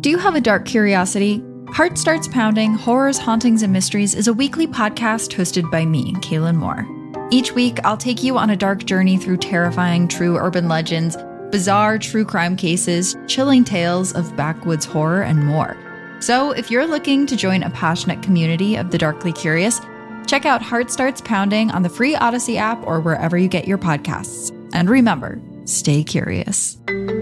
Do you have a dark curiosity? Heart Starts Pounding, Horrors, Hauntings, and Mysteries is a weekly podcast hosted by me, Kaylin Moore. Each week, I'll take you on a dark journey through terrifying true urban legends, bizarre true crime cases, chilling tales of backwoods horror, and more. So if you're looking to join a passionate community of the darkly curious, check out Heart Starts Pounding on the free Odyssey app or wherever you get your podcasts. And remember, stay curious.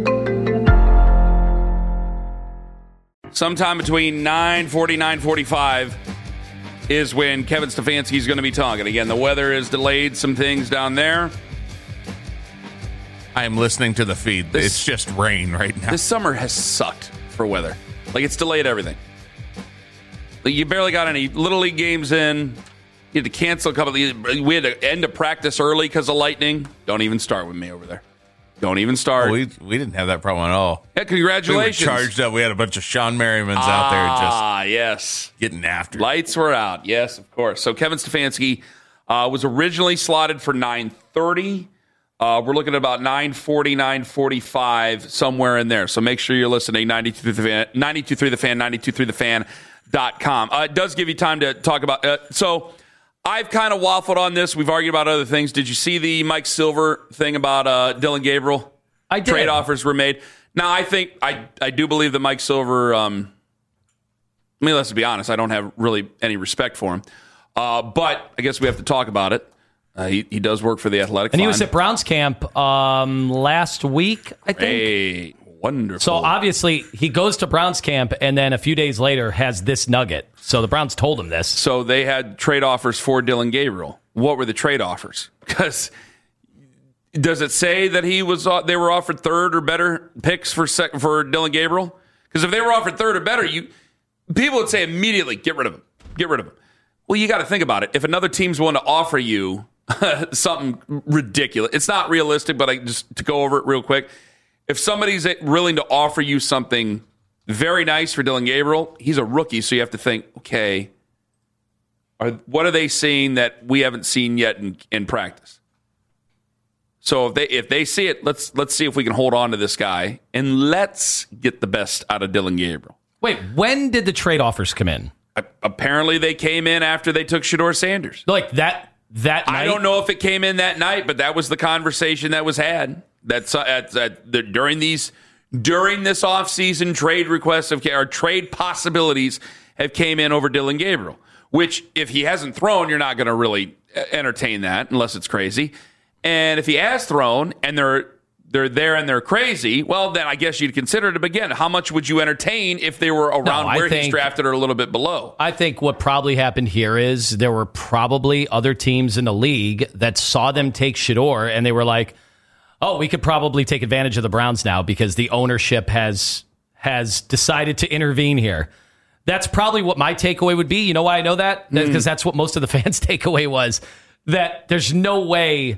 Sometime between 9:40 and 9:45 is when Kevin Stefanski is going to be talking. Again, the weather has delayed some things down there. I am listening to the feed. It's just rain right now. This summer has sucked for weather. Like, it's delayed everything. Like, you barely got any Little League games in. You had to cancel a couple of... We had to end a practice early because of lightning. Don't even start with me over there. Don't even start. We didn't have that problem at all. Yeah, congratulations. We were charged up. We had a bunch of Sean Merrimans out there just getting after it. Lights were out. Yes, of course. So Kevin Stefanski was originally slotted for 9:30. We're looking at about 9:40, 9:45, somewhere in there. So make sure you're listening. 92.3 The Fan, 92.3thefan.com. It does give you time to talk about... So I've kind of waffled on this. We've argued about other things. Did you see the Mike Silver thing about Dylan Gabriel? I did. Trade offers were made. Now, I think... I do believe that Mike Silver... I mean, let's be honest. I don't have really any respect for him. But I guess we have to talk about it. He does work for the Athletic. And he was at Browns camp last week, I think. Hey, wonderful. So obviously he goes to Browns camp and then a few days later has this nugget. So the Browns told him this. So they had trade offers for Dylan Gabriel. What were the trade offers? Because does it say that they were offered third or better picks for Dylan Gabriel? Because if they were offered third or better, people would say immediately, get rid of him. Get rid of him. Well, you got to think about it. If another team's willing to offer you something ridiculous. It's not realistic, but just to go over it real quick. If somebody's willing to offer you something very nice for Dylan Gabriel, he's a rookie, so you have to think, okay, what are they seeing that we haven't seen yet in practice? So if they see it, let's see if we can hold on to this guy, and let's get the best out of Dylan Gabriel. Wait, when did the trade offers come in? Apparently they came in after they took Shedeur Sanders. Like that night? I don't know if it came in that night, but that was the conversation that was had. That's during this offseason trade requests or trade possibilities have came in over Dylan Gabriel. Which, if he hasn't thrown, you're not going to really entertain that unless it's crazy. And if he has thrown and they're there and they're crazy, well, then I guess you'd consider it. But again, how much would you entertain if they were around where he's drafted or a little bit below? I think what probably happened here is there were probably other teams in the league that saw them take Shedeur, and they were like, oh, we could probably take advantage of the Browns now because the ownership has decided to intervene here. That's probably what my takeaway would be. You know why I know that? Because that's what most of the fans' takeaway was, that there's no way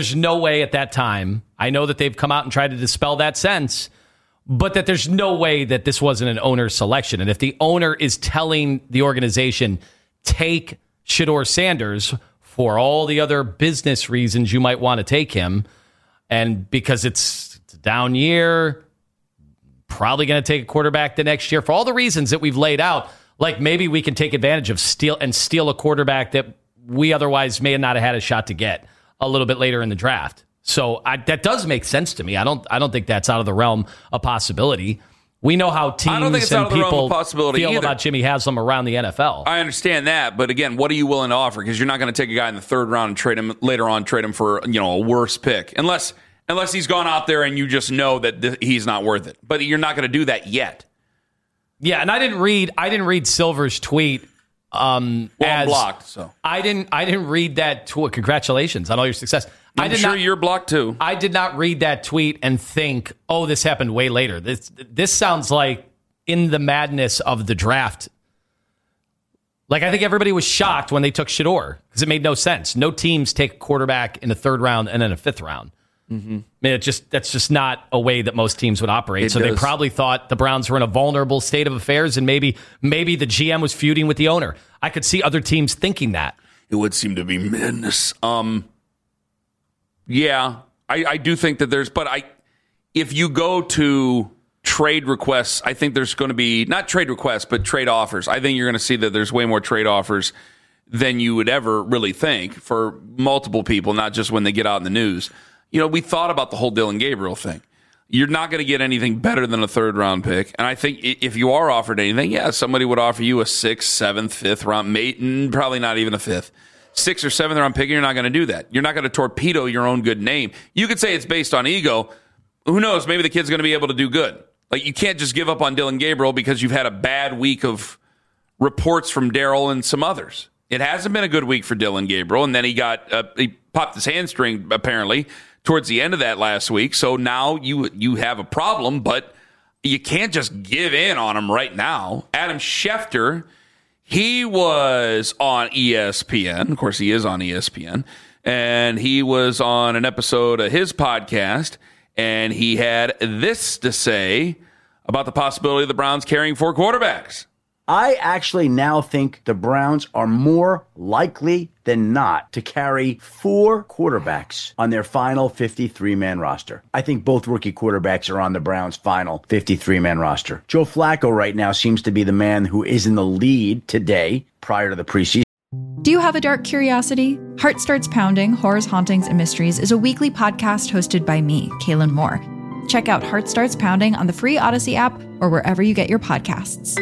at that time. I know that they've come out and tried to dispel that sense, but that there's no way that this wasn't an owner's selection. And if the owner is telling the organization, take Shedeur Sanders for all the other business reasons you might want to take him, and because it's a down year, probably going to take a quarterback the next year, for all the reasons that we've laid out, like maybe we can take advantage of steal a quarterback that we otherwise may not have had a shot to get a little bit later in the draft. So that does make sense to me. I don't think that's out of the realm of possibility. We know how teams and people feel about Jimmy Haslam around the NFL. I understand that, but again, what are you willing to offer? Because you're not going to take a guy in the third round and trade him for a worse pick, unless he's gone out there and you just know that he's not worth it. But you're not going to do that yet. Yeah, and I didn't read Silver's tweet. I'm blocked, so I didn't read that tweet. Congratulations on all your success. I'm sure you're blocked too. I did not read that tweet and think, oh, this happened way later. This sounds like in the madness of the draft. Like, I think everybody was shocked when they took Shedeur because it made no sense. No teams take a quarterback in the third round and then a fifth round. Mm-hmm. I mean, that's just not a way that most teams would operate. They probably thought the Browns were in a vulnerable state of affairs, and maybe the GM was feuding with the owner. I could see other teams thinking that. It would seem to be madness. Yeah, I do think that if you go to trade requests, I think there's going to be, not trade requests, but trade offers. I think you're going to see that there's way more trade offers than you would ever really think for multiple people, not just when they get out in the news. You know, we thought about the whole Dillon Gabriel thing. You're not going to get anything better than a third-round pick. And I think if you are offered anything, yeah, somebody would offer you a 6th, 7th, 5th round, and probably not even a 5th. 6th or 7th round pick, and you're not going to do that. You're not going to torpedo your own good name. You could say it's based on ego. Who knows? Maybe the kid's going to be able to do good. Like, you can't just give up on Dillon Gabriel because you've had a bad week of reports from Daryl and some others. It hasn't been a good week for Dillon Gabriel, and then he popped his hamstring, apparently, towards the end of that last week. So now you have a problem, but you can't just give in on him right now. Adam Schefter, he was on ESPN. Of course, he is on ESPN. And he was on an episode of his podcast, and he had this to say about the possibility of the Browns carrying 4 quarterbacks. I actually now think the Browns are more likely than not to carry 4 quarterbacks on their final 53-man roster. I think both rookie quarterbacks are on the Browns' final 53-man roster. Joe Flacco right now seems to be the man who is in the lead today prior to the preseason. Do you have a dark curiosity? Heart Starts Pounding, Horrors, Hauntings, and Mysteries is a weekly podcast hosted by me, Kaylin Moore. Check out Heart Starts Pounding on the free Odyssey app or wherever you get your podcasts.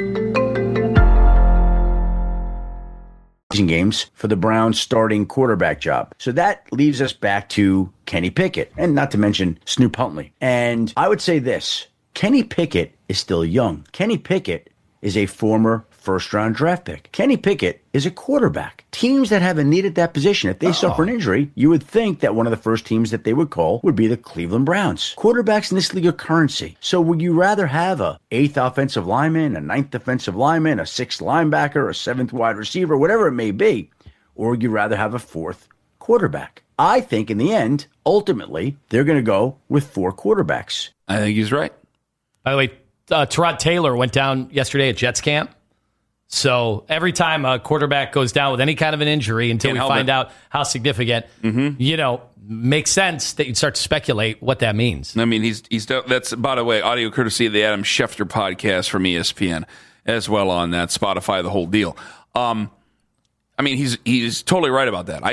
Games for the Browns starting quarterback job. So that leaves us back to Kenny Pickett, and not to mention Snoop Huntley. And I would say this, Kenny Pickett is still young. Kenny Pickett is a former first-round draft pick. Kenny Pickett is a quarterback. Teams that haven't needed that position, if they suffer an injury, you would think that one of the first teams that they would call would be the Cleveland Browns. Quarterbacks in this league are currency. So would you rather have a 8th offensive lineman, a 9th defensive lineman, a 6th linebacker, a 7th wide receiver, whatever it may be, or would you rather have a 4th quarterback? I think in the end, ultimately, they're going to go with 4 quarterbacks. I think he's right. By the way, Tyrod Taylor went down yesterday at Jets camp. So every time a quarterback goes down with any kind of an injury until we find out how significant, makes sense that you'd start to speculate what that means. I mean, that's, by the way, audio courtesy of the Adam Schefter podcast from ESPN as well on that, Spotify, the whole deal. I mean, he's totally right about that.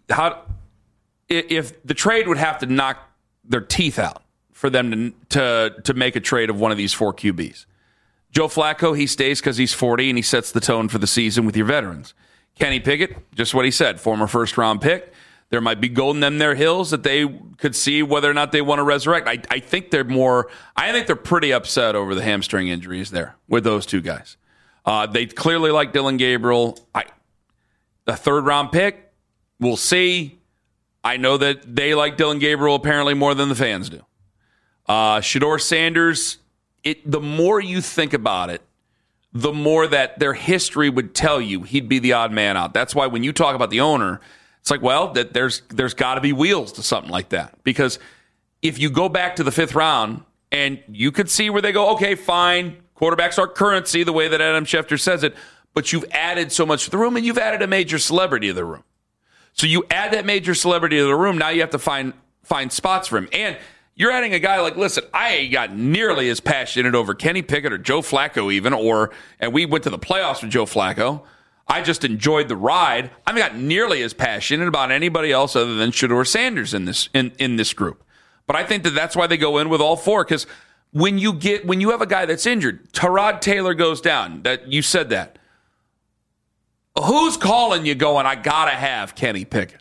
If the trade would have to knock their teeth out for them to make a trade of one of these 4 QBs. Joe Flacco, he stays because he's 40 and he sets the tone for the season with your veterans. Kenny Pickett, just what he said, former first-round pick. There might be gold in them there hills that they could see whether or not they want to resurrect. I think they're pretty upset over the hamstring injuries there with those 2 guys. They clearly like Dillon Gabriel. The 3rd-round pick, we'll see. I know that they like Dillon Gabriel apparently more than the fans do. Shedeur Sanders, the more you think about it, the more that their history would tell you he'd be the odd man out. That's why when you talk about the owner, it's like, well, that there's got to be wheels to something like that. Because if you go back to the 5th round and you could see where they go, okay, fine, quarterbacks are currency, the way that Adam Schefter says it, but you've added so much to the room and you've added a major celebrity to the room. So you add that major celebrity to the room, now you have to find spots for him. And you're adding a guy like, listen, I ain't got nearly as passionate over Kenny Pickett or Joe Flacco even, and we went to the playoffs with Joe Flacco. I just enjoyed the ride. I haven't got nearly as passionate about anybody else other than Shedeur Sanders in this group. But I think that's why they go in with all 4, because when you have a guy that's injured, Tyrod Taylor goes down, that you said that. Who's calling you going, I got to have Kenny Pickett?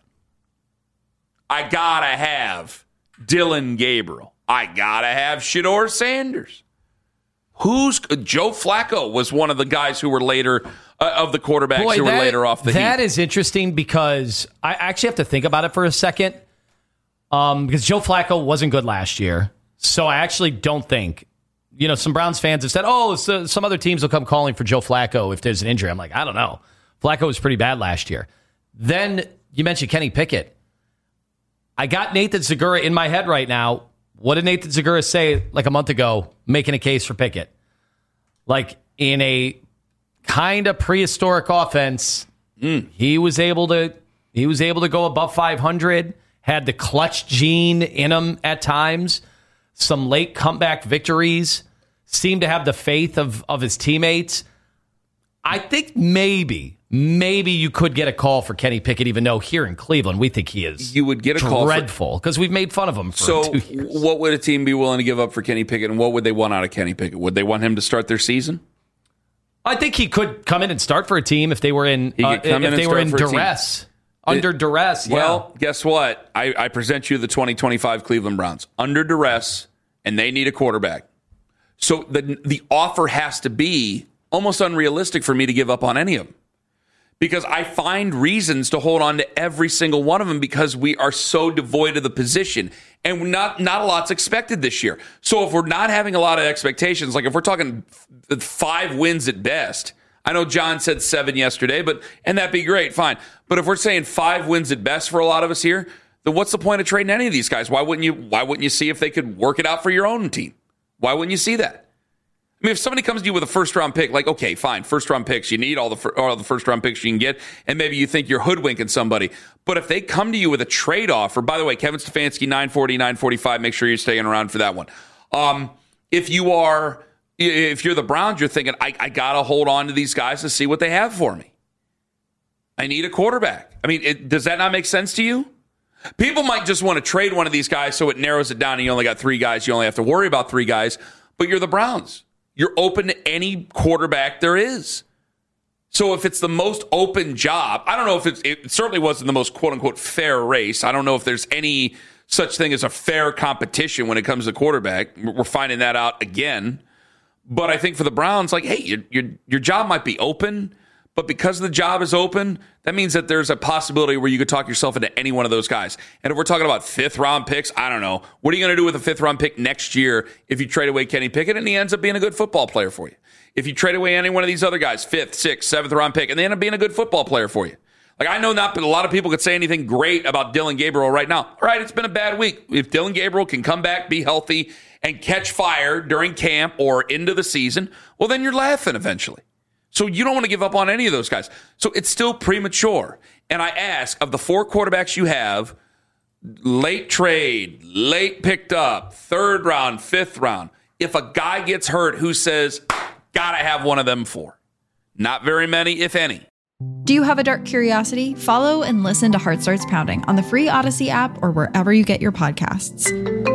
I got to have Dillon Gabriel. I got to have Shedeur Sanders. Joe Flacco was one of the guys who were later, of the quarterbacks who were later off the heat. That is interesting because I actually have to think about it for a second. Because Joe Flacco wasn't good last year. So I actually don't think, some Browns fans have said, some other teams will come calling for Joe Flacco if there's an injury. I'm like, I don't know. Flacco was pretty bad last year. Then you mentioned Kenny Pickett. I got Nathan Zegura in my head right now. What did Nathan Zegura say like a month ago, making a case for Pickett? Like in a kind of prehistoric offense, he was able to go above 500, had the clutch gene in him at times, some late comeback victories, seem to have the faith of his teammates. I think maybe you could get a call for Kenny Pickett, even though here in Cleveland we think he is you would get a call dreadful because we've made fun of him for 2 years. What would a team be willing to give up for Kenny Pickett, and what would they want out of Kenny Pickett? Would they want him to start their season? I think he could come in and start for a team if they were in duress. Under duress, yeah. Well, guess what? I present you the 2025 Cleveland Browns. Under duress, and they need a quarterback. So the offer has to be almost unrealistic for me to give up on any of them. Because I find reasons to hold on to every single one of them because we are so devoid of the position. And not a lot's expected this year. So if we're not having a lot of expectations, like if we're talking 5 wins at best, I know John said 7 yesterday, and that'd be great, fine. But if we're saying 5 wins at best for a lot of us here, then what's the point of trading any of these guys? Why wouldn't you see if they could work it out for your own team? Why wouldn't you see that? I mean, if somebody comes to you with a first-round pick, like, okay, fine, first-round picks, you need all the first-round picks you can get, and maybe you think you're hoodwinking somebody. But if they come to you with a trade offer, by the way, Kevin Stefanski, 940, 945, make sure you're staying around for that one. If you're the Browns, you're thinking, I got to hold on to these guys to see what they have for me. I need a quarterback. I mean, does that not make sense to you? People might just want to trade one of these guys so it narrows it down and you only got 3 guys. You only have to worry about 3 guys. But you're the Browns. You're open to any quarterback there is. So if it's the most open job, I don't know if it certainly wasn't the most quote-unquote fair race. I don't know if there's any such thing as a fair competition when it comes to quarterback. We're finding that out again. But I think for the Browns, like, hey, your job might be open, but because the job is open, that means that there's a possibility where you could talk yourself into any one of those guys. And if we're talking about 5th-round picks, I don't know. What are you going to do with a 5th-round pick next year if you trade away Kenny Pickett and he ends up being a good football player for you? If you trade away any one of these other guys, 5th, 6th, 7th-round pick, and they end up being a good football player for you. Like, I know not a lot of people could say anything great about Dillon Gabriel right now. All right, it's been a bad week. If Dillon Gabriel can come back, be healthy, and catch fire during camp or into the season, well, then you're laughing eventually. So you don't want to give up on any of those guys. So it's still premature. And I ask, of the 4 quarterbacks you have, late trade, late picked up, 3rd round, 5th round, if a guy gets hurt, who says, gotta have one of them 4? Not very many, if any. Do you have a dark curiosity? Follow and listen to Heart Starts Pounding on the free Odyssey app or wherever you get your podcasts.